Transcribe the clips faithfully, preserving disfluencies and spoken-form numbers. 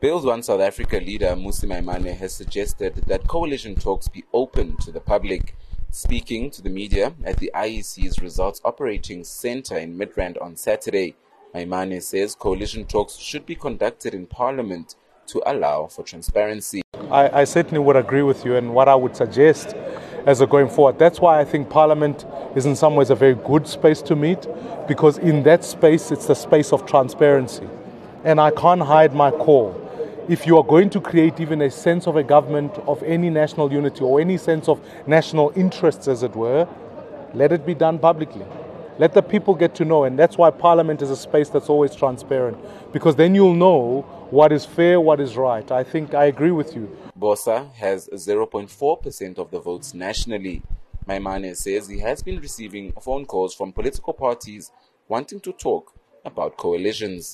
Build One South Africa leader Mmusi Maimane has suggested that coalition talks be open to the public. Speaking to the media at the I E C's Results Operating Centre in Midrand on Saturday, Maimane says coalition talks should be conducted in Parliament to allow for transparency. I, I certainly would agree with you, and what I would suggest as a going forward, that's why I think Parliament is in some ways a very good space to meet, because in that space it's the space of transparency. And I can't hide my call. If you are going to create even a sense of a government of any national unity or any sense of national interests, as it were, let it be done publicly. Let the people get to know, and that's why Parliament is a space that's always transparent, because then you'll know what is fair, what is right. I think I agree with you. Bosa has zero point four percent of the votes nationally. Maimane says he has been receiving phone calls from political parties wanting to talk about coalitions.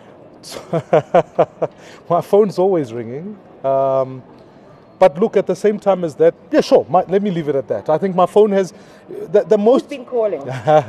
My phone's always ringing. Um, but look, at the same time as that, yeah, sure, my, let me leave it at that. I think my phone has the, the most... Who's been calling?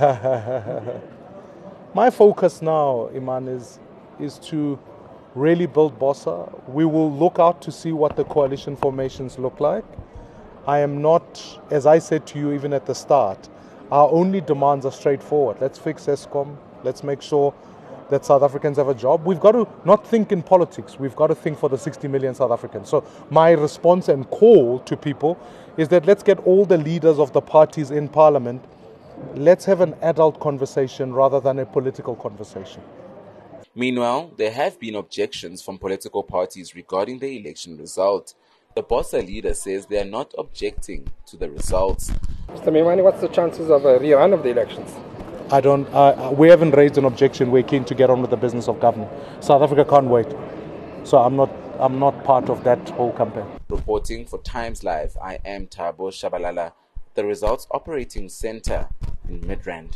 My focus now, Iman, is, is to really build Bosa. We will look out to see what the coalition formations look like. I am not, as I said to you even at the start, our only demands are straightforward. Let's fix Eskom. Let's make sure that South Africans have a job. We've got to not think in politics. We've got to think for the sixty million South Africans. So my response and call to people is that let's get all the leaders of the parties in Parliament. Let's have an adult conversation rather than a political conversation. Meanwhile, there have been objections from political parties regarding the election result. The Bosa leader says they are not objecting to the results. Mister Maimane, what's the chances of a rerun of the elections? I don't, uh, we haven't raised an objection. We're keen to get on with the business of government. South Africa can't wait. So I'm not, I'm not part of that whole campaign. Reporting for Times Live, I am Thabo Shabalala, the Results Operating Centre in Midrand.